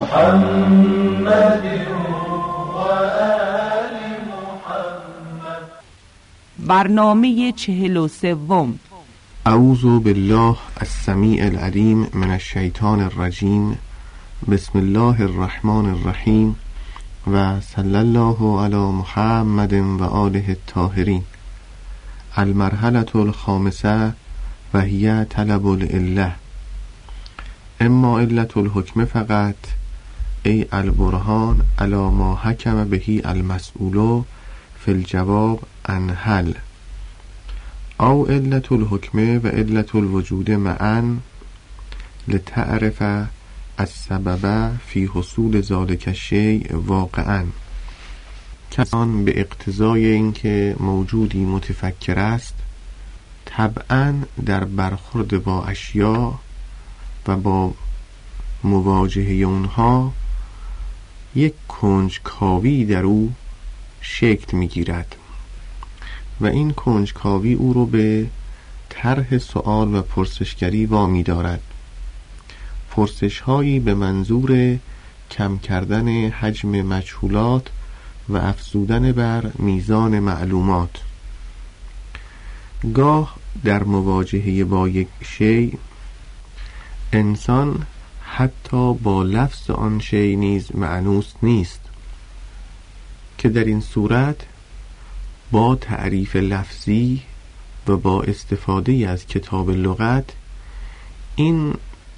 محمد وآل محمد. برنامه 43. اعوذ بالله السمیع العلیم من الشیطان الرجیم. بسم الله الرحمن الرحیم و صلی الله علی محمد و آله الطاهرین. المرحلة الخامسة و هی طلب العله. اما علت الحکم فقط ای البرهان علی ما حکم بهی المسئول فی الجواب عن هل، او علت الحکم و علت الوجود معا لتعرف السبب فی حصول ذلک الشیء واقعا. کسان به اقتضای اینکه موجودی متفکر است طبعا در برخورد با اشیاء و با مواجهه اونها یک کنجکاوی در او شکل میگیرد و این کنجکاوی او رو به طرح سؤال و پرسشگری وامی دارد. پرسش‌هایی به منظور کم کردن حجم مجهولات و افزودن بر میزان معلومات. گاه در مواجهه با یک شیء انسان حتی با لفظ آن شیء نیز مأنوس نیست که در این صورت با تعریف لفظی و با استفاده از کتاب لغت این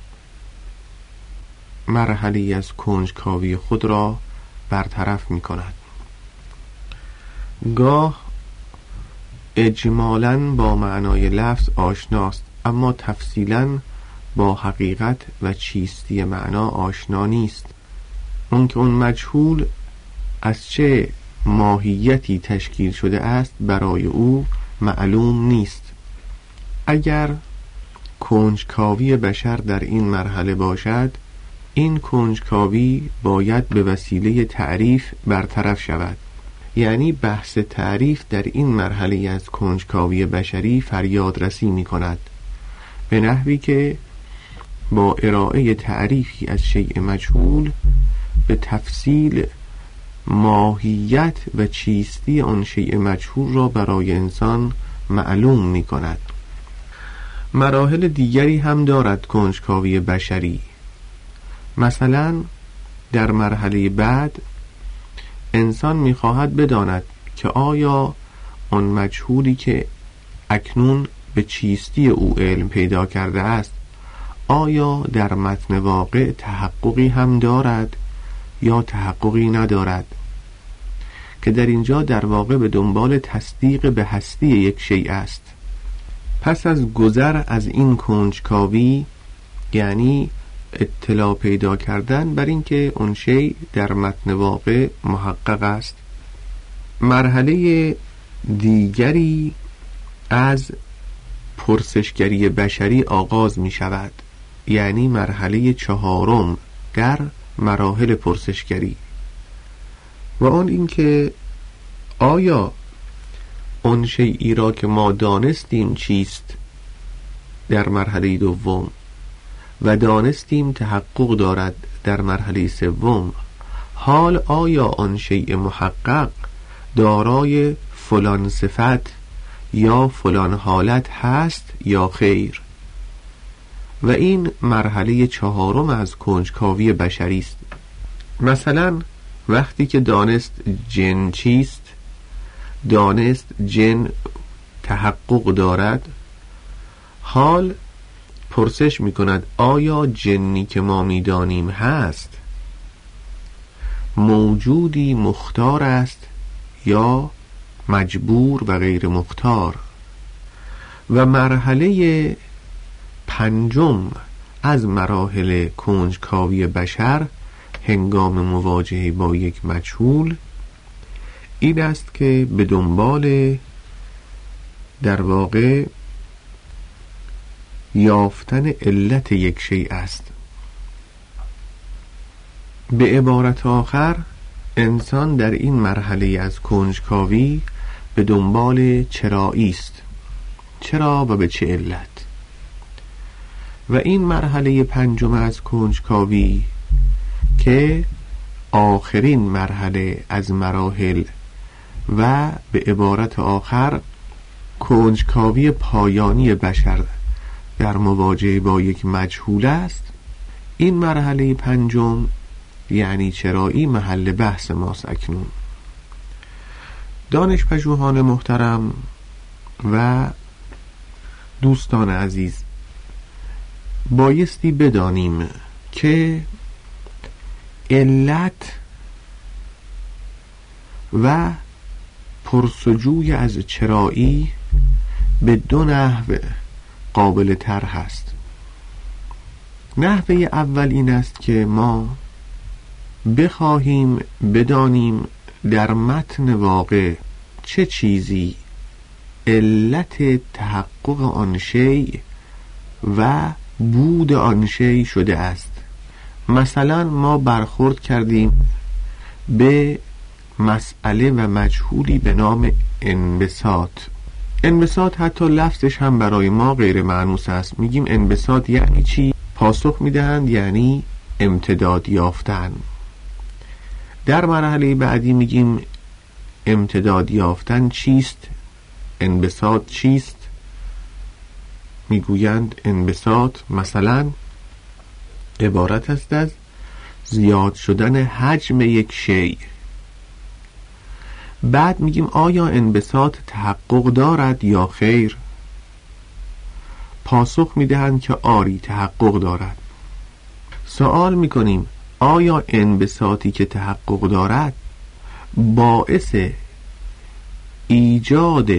مرحله از کنجکاوی خود را برطرف می کند. گاه اجمالاً با معنای لفظ آشناست اما تفصیلاً با حقیقت و چیستی معنا آشنا نیست. اون که اون مجهول از چه ماهیتی تشکیل شده است برای او معلوم نیست. اگر کنجکاوی بشر در این مرحله باشد، این کنجکاوی باید به وسیله تعریف برطرف شود. یعنی بحث تعریف در این مرحله از کنجکاوی بشری فریادرسی می کند، به نحوی که با ارائه تعریفی از شیء مجهول به تفصیل ماهیت و چیستی آن شیء مجهول را برای انسان معلوم می کند. مراحل دیگری هم دارد کنجکاوی بشری. مثلا در مرحله بعد انسان می خواهد بداند که آیا آن مجهولی که اکنون به چیستی او علم پیدا کرده است آیا در متن واقع تحققی هم دارد یا تحققی ندارد، که در اینجا در واقع به دنبال تصدیق به هستی یک شیء است. پس از گذر از این کنجکاوی یعنی اطلاع پیدا کردن بر اینکه اون شیء در متن واقع محقق است، مرحله دیگری از پرسشگری بشری آغاز می شود، یعنی مرحله 4 در مراحل پرسشگری، و آن اینکه آیا آن شیئی را که ما دانستیم چیست در مرحله 2 و دانستیم تحقق دارد در مرحله 3، حال آیا آن شیء محقق دارای فلان صفت یا فلان حالت هست یا خیر؟ و این مرحله 4 از کنجکاوی بشری است. مثلا وقتی که دانست جن چیست، دانست جن تحقق دارد، حال پرسش می کند آیا جنی که ما می دانیم هست موجودی مختار است یا مجبور و غیر مختار؟ و مرحله 5 از مراحل کنجکاوی بشر هنگام مواجهه با یک مجهول این است که به دنبال در واقع یافتن علت یک شیء است. به عبارت آخر انسان در این مرحله از کنجکاوی به دنبال چرایی است، چرا و به چه علت. و این مرحله 5 از کنجکاوی که آخرین مرحله از مراحل و به عبارت آخر کنجکاوی پایانی بشر در مواجهه با یک مجهول است، این مرحله پنجم یعنی چرایی محل بحث ماست اکنون. دانشپژوهان محترم و دوستان عزیز، بایستی بدانیم که علت و پرسجوی از چرایی به دو نحو قابل طرح است. نحوه اول این است که ما بخواهیم بدانیم در متن واقع چه چیزی علت تحقق آن شیء و بود آن شیء شده است. مثلا ما برخورد کردیم به مسئله و مجهولی به نام انبساط. انبساط حتی لفظش هم برای ما غیر مانوس است. میگیم انبساط یعنی چی؟ پاسخ میدهند یعنی امتداد یافتن. در مرحله بعدی میگیم امتداد یافتن چیست؟ انبساط چیست؟ میگویند انبساط مثلا عبارت است از زیاد شدن حجم یک شیء. بعد میگیم آیا انبساط تحقق دارد یا خیر؟ پاسخ میدهند که آری تحقق دارد. سوال میکنیم آیا انبساطی که تحقق دارد باعث ایجاد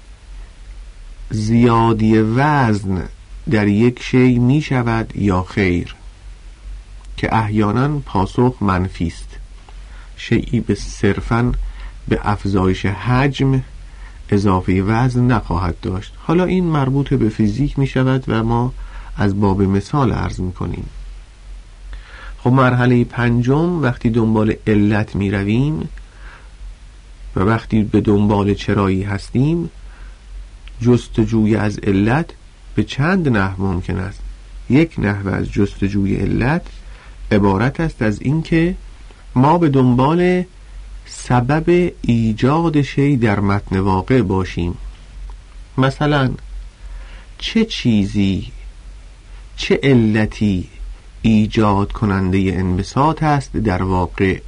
زیادی وزن در یک شیء می شود یا خیر؟ که احیانا پاسخ منفی است. شیئی به صرفاً به افزایش حجم اضافه وزن نخواهد داشت. حالا این مربوط به فیزیک می شود و ما از باب مثال عرض می کنیم. خب مرحله پنجم وقتی دنبال علت می رویم و وقتی به دنبال چرایی هستیم، جستجوی از علت به چند نحو ممکن است. یک نحو از جستجوی علت عبارت است از این که ما به دنبال سبب ایجاد شیء در متن واقع باشیم. مثلا چه چیزی، چه علتی ایجاد کننده انبساط است در واقع.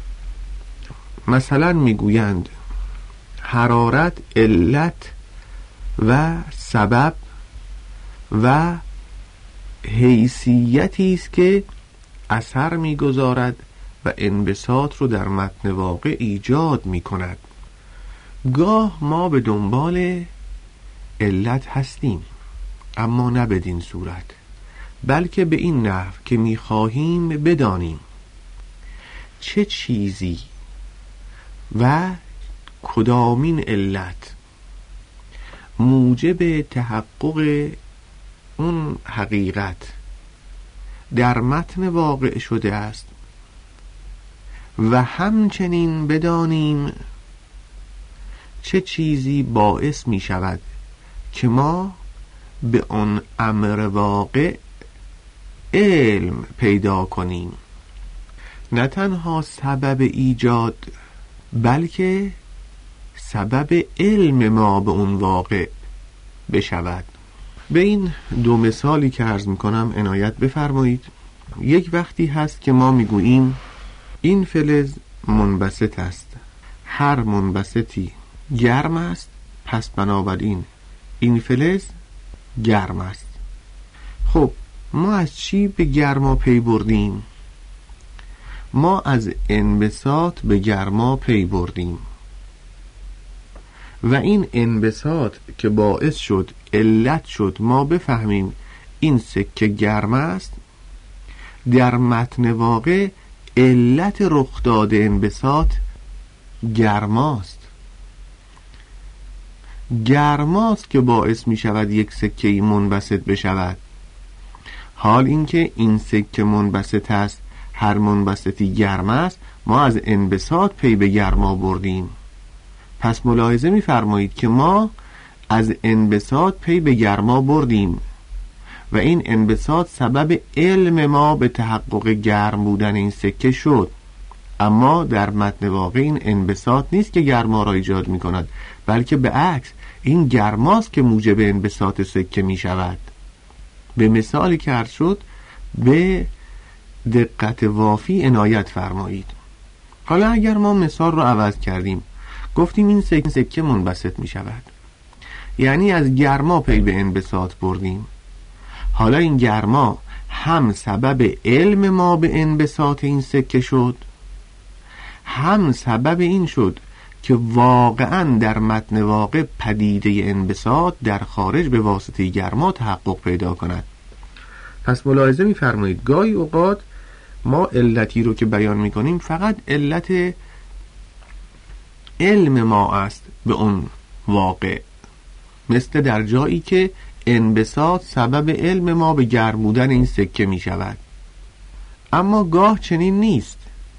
مثلا میگویند حرارت علت و سبب و حیثیتی است که اثر میگذارد و انبساط رو در متن واقع ایجاد میکند. گاه ما به دنبال علت هستیم، اما نه بدین صورت، بلکه به این نحو که میخواهیم بدانیم چه چیزی و کدامین علت موجب تحقق اون حقیقت در متن واقع شده است و همچنین بدانیم چه چیزی باعث می شود که ما به آن امر واقع علم پیدا کنیم. نه تنها سبب ایجاد بلکه سبب علم ما به اون واقع بشود. به این دو مثالی که عرض میکنم عنایت بفرمایید. یک وقتی هست که ما میگوییم این فلز منبسط است، هر منبسطی گرم است، پس بنابراین این فلز گرم است. خب ما از چی به گرما پی بردیم؟ ما از انبساط به گرما پی بردیم و این انبساط که باعث شد، علت شد ما بفهمیم این سکه گرم است، در متن واقع علت رخ داده انبساط گرماست. گرماست که باعث می شود یک سکه منبسط بشود. حال اینکه این سکه منبسط است، هر منبسطی گرم است، ما از انبساط پی به گرما بردیم. پس ملاحظه می فرمایید که ما از انبساط پی به گرما بردیم و این انبساط سبب علم ما به تحقق گرم بودن این سکه شد. اما در متن واقع این انبساط نیست که گرما را ایجاد می کند، بلکه به عکس این گرماست که موجب انبساط سکه می شود. به مثالی که عرض شد به دقت وافی عنایت فرمایید. حالا اگر ما مثال رو عوض کردیم، گفتیم این سکه منبسط می شود، یعنی از گرما پی به انبساط بردیم. حالا این گرما هم سبب علم ما به انبساط این سکه شد، هم سبب این شد که واقعا در متن واقع پدیده انبساط در خارج به واسطه گرما تحقق پیدا کند. پس ملاحظه می‌فرمایید گاهی اوقات ما علتی رو که بیان می‌کنیم فقط علت علم ما است به اون واقع، مثل در جایی که انبساط سبب علم ما به گرم بودن این سکه می‌شود. اما گاه چنین نیست.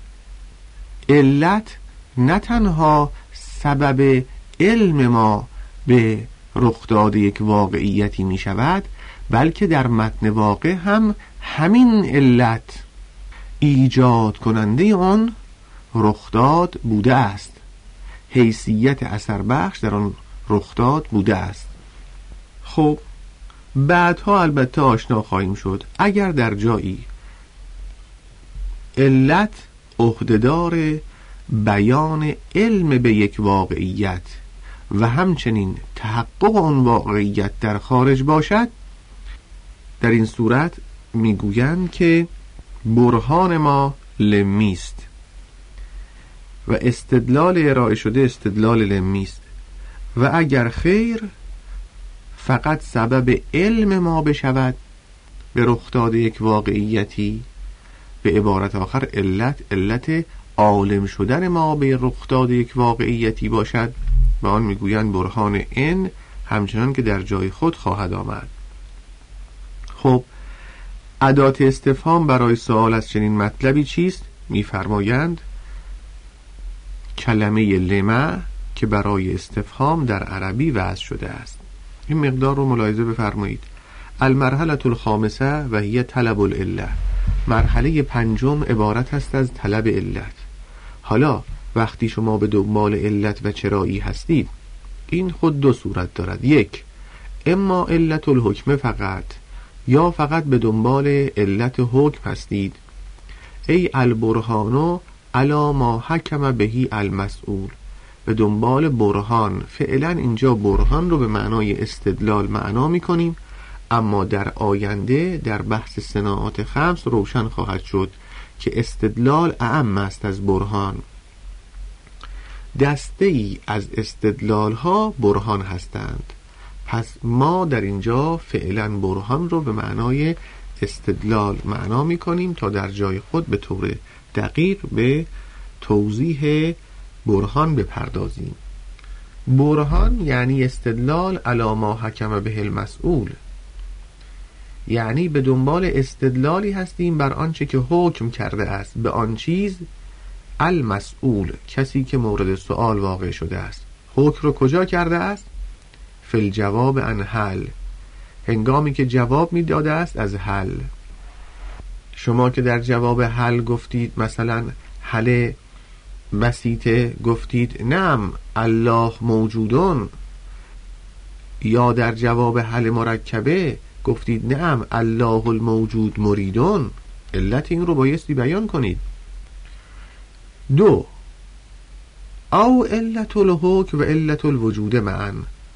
علت نه تنها سبب علم ما به رخ داد یک واقعیتی می شود، بلکه در متن واقع هم همین علت ایجاد کننده آن رخداد بوده است، حیثیت اثر بخش در آن رخداد بوده است. خب بعدها البته آشنا خواهیم شد. اگر در جایی علت عهده‌دار بیان علم به یک واقعیت و همچنین تحقق آن واقعیت در خارج باشد، در این صورت میگویند که برهان ما لمی است و استدلال ارائه شده استدلال لمی است، و اگر خیر فقط سبب علم ما بشود به رخ داد یک واقعیتی، به عبارت آخر علت عالم شدن ما به رخ داد یک واقعیتی باشد، به آن میگویند برهان ان، همچنان که در جای خود خواهد آمد. خب ادات استفهام برای سوال از چنین مطلبی چیست؟ میفرمایند کلمه لما که برای استفهام در عربی وضع شده است. این مقدار رو ملاحظه بفرمایید. المرحله الخامسه و هی طلب العله، مرحله پنجم عبارت است از طلب علت. حالا وقتی شما به دنبال علت و چرایی هستید، این خود دو صورت دارد. یک، اما علت الحکم فقط، یا فقط به دنبال علت حکم هستید. ای البرهانو علی ما حکم بهی المسئول، به دنبال برهان. فعلا اینجا برهان رو به معنای استدلال معنا می‌کنیم، اما در آینده در بحث صناعات خمس روشن خواهد شد که استدلال اعم است از برهان. دسته ای از استدلال ها برهان هستند. پس ما در اینجا فعلا برهان رو به معنای استدلال معنا می کنیم تا در جای خود به طور دقیق به توضیح برهان بپردازیم. برهان یعنی استدلال علی ما حکم به المسئول، یعنی به دنبال استدلالی هستیم بر آنچه که حکم کرده است به آن چیز المسئول، کسی که مورد سؤال واقع شده است. حکم رو کجا کرده است؟ فی الجواب عن حل، هنگامی که جواب می داده است از حل. شما که در جواب حل گفتید مثلا حل بسیطه، گفتید نعم الله موجودون، یا در جواب حل مرکبه گفتید نعم الله الموجود مریدون، علت این رو بایستی بیان کنید. دو، او علت الحکم و علت الوجود معا،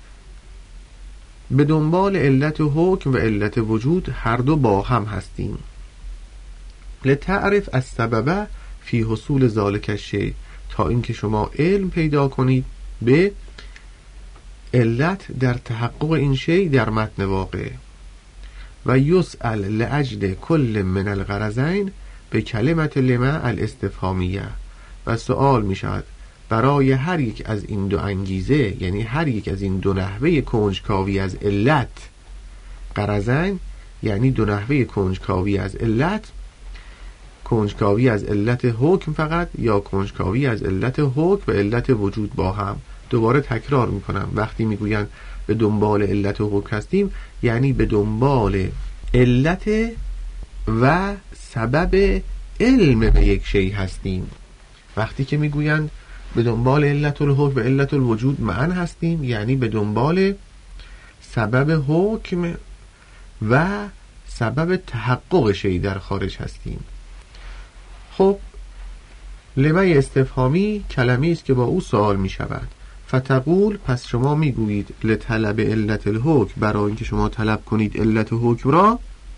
به دنبال علت حکم و علت وجود هر دو با هم هستیم. لتعرف السبب فی حصول ذالک الشیء، تا اینکه شما علم پیدا کنید به علت در تحقق این شیء در متن واقع. و یسأل لاجل کل من الغرضین به کلمت لما الاستفهامیه، و سوال می شود برای هر یک از این دو انگیزه، یعنی هر یک از این دو نحوه کنجکاوی از علت. غرضین یعنی دو نحوه کنجکاوی از علت، کنجکاوی از علت حکم فقط، یا کنجکاوی از علت حکم و علت وجود با هم. دوباره تکرار میکنم، وقتی میگوین به دنبال علت حکم هستیم، یعنی به دنبال علت و سبب علم به یک شی هستیم. وقتی که میگویند به دنبال علت الحکم و علت الوجود معا هستیم، یعنی به دنبال سبب حکم و سبب تحقق شی در خارج هستیم. خب لمه استفهامی کلمه‌ای است که با او سوال می شود. فتقول، پس شما می گویید لطلب علت الحکم، برای اینکه شما طلب کنید علت حکم را.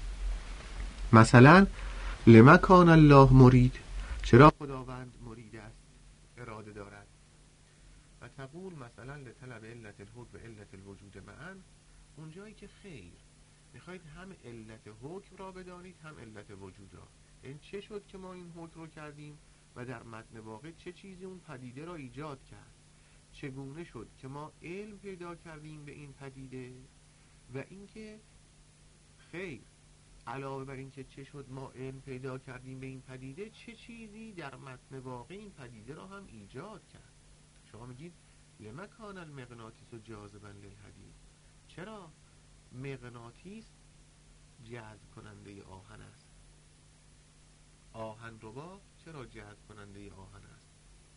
مثلا لما کان الله مرید، چرا خداوند مرید است، اراده دارد. و تقول مثلا لطلب علت الحکم و علت الوجود معا، اونجایی که خیر میخواید هم علت حکم را بدانید هم علت وجود را. این چه شد که ما این حکم رو کردیم و در متن واقع چه چیزی اون پدیده را ایجاد کرد، چگونه شد که ما علم پیدا کردیم به این پدیده، و اینکه خیر علاوه بر این که چه شد ما علم پیدا کردیم به این پدیده، چه چیزی در متن واقع این پدیده را هم ایجاد کرد. شما میگید لما کان المغناطیس جاذبا للحدید، چرا مغناطیس جذب کننده آهن است، آهن ربا چرا جذب کننده آهن است.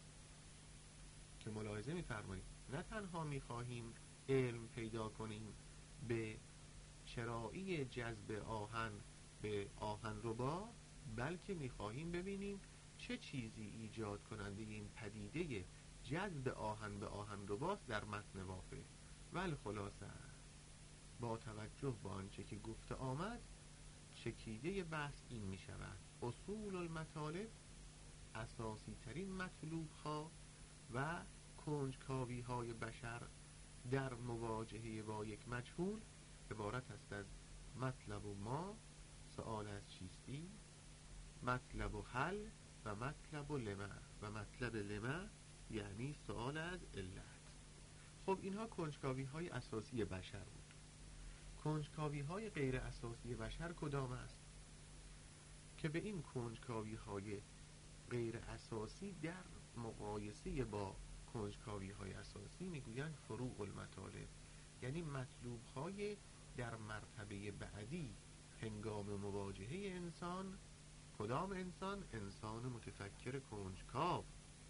که ملاحظه می‌فرمایید نه تنها می‌خواهیم علم پیدا کنیم به چرایی جذب آهن به آهن ربا، بلکه می‌خواهیم ببینیم چه چیزی ایجاد کننده این پدیده جذب آهن به آهن رباست در متن واقع. ولی خلاصه با توجه به آنچه که گفته آمد، چکیده بحث این می شود: اصول المطالب، اساسی ترین مطلوب ها و کنجکاوی های بشر در مواجهه با یک مجهول عبارت است از مطلب و ما، سؤال از چیستی، مطلب و حل و مطلب و لما. و مطلب لما یعنی سؤال از علت. خب اینها کنجکاوی های اساسی بشر بود. کنجکاوی های غیر اساسی بشر کدام است؟ که به این کنجکاوی های غیر اساسی در مقایسه با کنجکاوی های اساسی میگویند فروع المطالب، یعنی مطلوب های در مرتبه بعدی هنگام مواجهه انسان. کدام انسان؟ انسان متفکر کنجکاو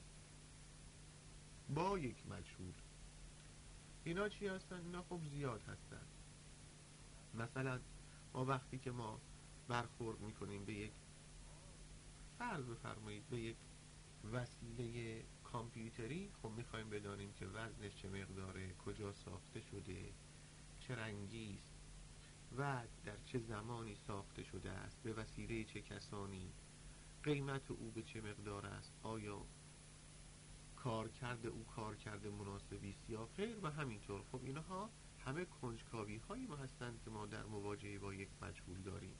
با یک مجهول. اینا چی هستن؟ اینا خب زیاد هستن. مثلا ما وقتی که ما برخورد میکنیم به یک، فرض بفرمایید به یک وسیله کامپیوتری، خب میخوایم بدانیم که وزنش چه مقداره، کجا ساخته شده، چه رنگی است و در چه زمانی ساخته شده است، به وسیله چه کسانی، قیمت او به چه مقدار است، آیا کارکرد او کارکرد مناسبی است یا خیر و همینطور. خب اینها همه کنجکاوی هایی ما هستند که ما در مواجهه با یک مجهول داریم.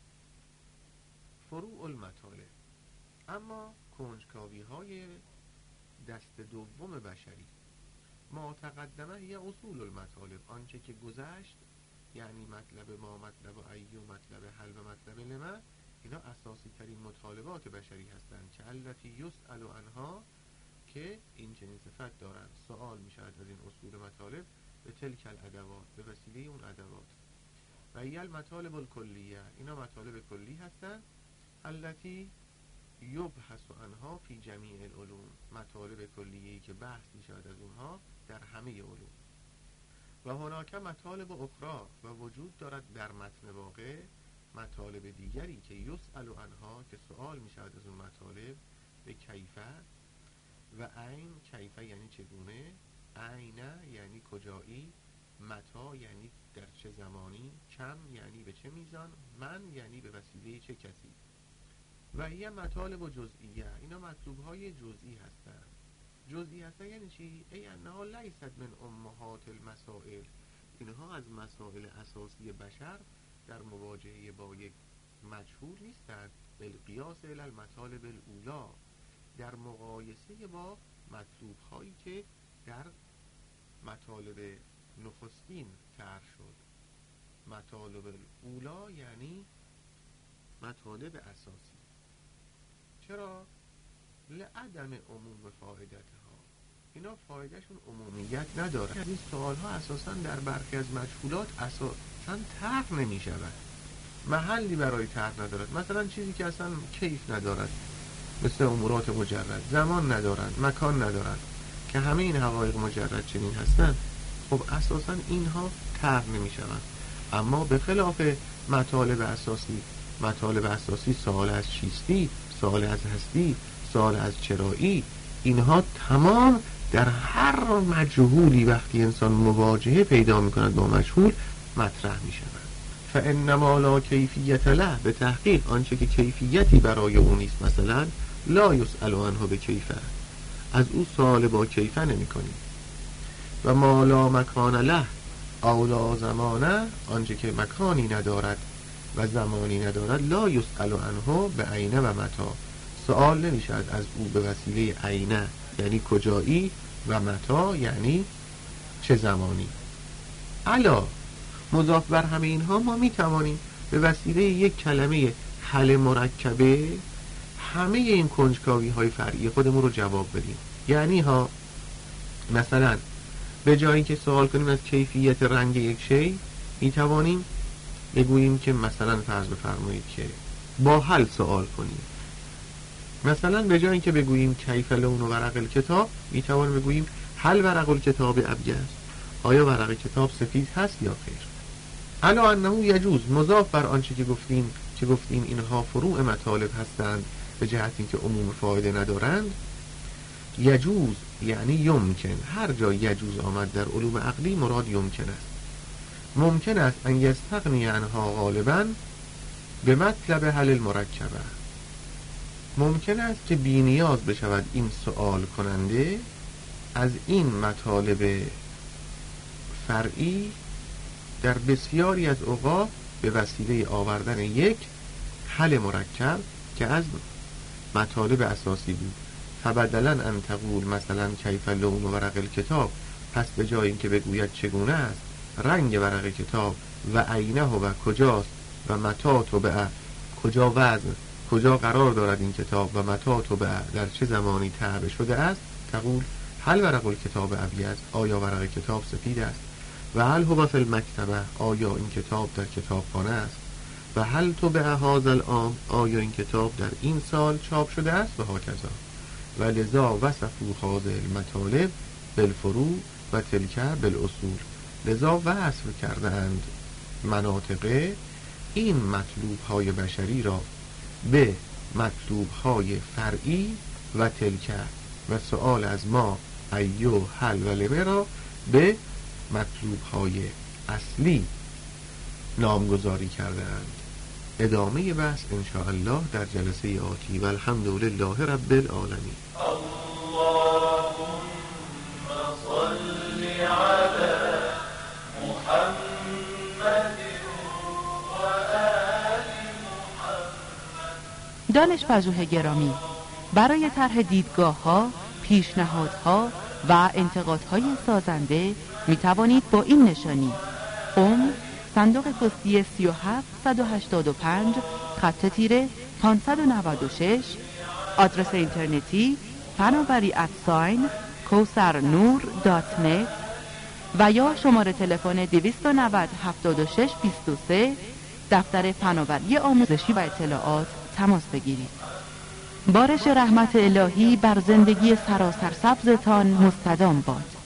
فروع المطالب. اما کنجکاوی های دست دوم بشری، ما تقدمه یا اصول المطالب، آنچه که گذشت، یعنی مطلب ما، مطلب ای و مطلب حل و مطلب لما، اینا اساسی ترین مطالبات بشری هستند که التی یسأل عنها، که این چنین صفت دارند، سوال می شود از این اصول مطالب به تلک الادوات، به وسیله اون ادوات. و ای المطالب الکلیه، اینا مطالب کلی هستند، التی یبحث عنها فی جمیع العلوم، مطالب کلیه‌ای که بحث می شود از اونها در همه علوم. و هناک مطالب اخرى، و وجود دارد در متن واقع مطالب دیگری که یسأل عنها، که سوال می شود از اون مطالب، به کیفه و عین. کیفه یعنی چگونه، عین یعنی کجایی، متا یعنی در چه زمانی، کم یعنی به چه میزان، من یعنی به وسیله چه کسی. و این مطالب و جزئیه، اینا مطلوب های جزئی هستند. جزئی هستن یعنی چی؟ ای انها لیست من امهات المسائل، اینها از مسائل اساسی بشر در مواجهه با یک مجهول نیستند. بالقیاس الی المطالب الاولا، در مقایسه با مطلوب هایی که در مطالب نخستین طرح شد. مطالب الاولا یعنی مطالب اساسی. چرا؟ لعدم عموم فایدتها، اینا فایدهشون عمومیت نداره. این سوال ها اساسا در برخی از مجهولات اساسا طرح نمی شود. محلی برای طرح ندارد، مثلا چیزی که اصلا کیف ندارد مثل امورات مجرد، زمان ندارند، مکان ندارند که همه این حقایق مجرد چنین هستند، خب اساسا اینها طرح نمی شوند. اما به خلاف مطالب اساسی سوال از چیستی، سوال از هستی، سوال از چرایی، اینها تمام در هر مجهولی وقتی انسان مواجهه پیدا می کند با مجهول مطرح می شود. فانما لا کیفیت له، به تحقیق آنچه که کیفیتی برای اون نیست، مثلا لا یسأل عنه به کیفه، از او سوال با کیفه نمی کنیم. و ما لا مکان له او لا زمانه، آنچه که مکانی ندارد و زمانی ندارد، لا یسأل عنه به عینه و متا، سوال نمی شود از او به وسیله عینه یعنی کجایی و متا یعنی چه زمانی. علا مضاف بر همه اینها ما می توانیم به وسیله یک کلمه حل مرکبه همه این کنجکاوی های فرعی خودمون رو جواب بدیم. یعنی ها مثلا به جایی که سوال کنیم از کیفیت رنگ یک شی، می توانیم بگوییم که مثلا فرض بفرمایید که با حل سوال کنیم. مثلا به جایی که بگوییم کیف لون ورق الکتاب، می توانیم بگوییم هل ورق الکتاب ابیض، آیا ورق کتاب سفید هست یا خیر. علا انه یجوز، مضاف بر آنچه که گفتیم اینها فروع مطالب هستند به جهت اینکه عموم فایده ندارند. یجوز یعنی یمکن، هر جا یجوز آمد در علوم عقلی مراد یمکن است. ممکن است ان یستغنی عنها غالبا به مطلب حل المرکبه، ممکن است که بی نیاز بشود این سوال کننده از این مطالب فرعی در بسیاری از اوقات به وسیله آوردن یک حل مرکب که از مطالب اساسی بود. فبدلا ان تقول مثلا کیف لون ورق الکتاب، پس به جای اینکه بگوید چگونه است رنگ ورق کتاب و عینه و کجاست و متا تبع کجا وزن کجا قرار دارد این کتاب و متا تبع در چه زمانی طبع شده است، تقول هل ورق الکتاب ابیض، آیا ورق کتاب سفید است، و هل هو فی المکتبه، آیا این کتاب در کتابخانه است، و هل تبع هذا العام، آیا این کتاب در این سال چاپ شده است، و هاکذا. و لذا وصفوا هذه المطالب بالفروع و تلک بالاصول، لذا وصف کردند مناطق این مطلوب های بشری را به مطلوب های فرعی و تلک، و سؤال از ما ایو حل و لمه را به مطلوب های اصلی نامگذاری کردند. ادامه بحث انشاءالله در جلسه آتی و الحمدلله رب العالمین. اللهم صل على محمد و آل محمد. دانش‌پژوه گرامی، برای طرح دیدگاه‌ها، پیشنهادها و انتقادهای سازنده می توانید با این نشانی: صندوق پستی 3785 خط تیره 596، آدرس اینترنتی fanaveri@kausarnoor.net و یا شماره تلفن 290 76 23 دفتر فناوری آموزشی و اطلاعات تماس بگیرید. بارش رحمت الهی بر زندگی سراسر سبزتان مستدام باد.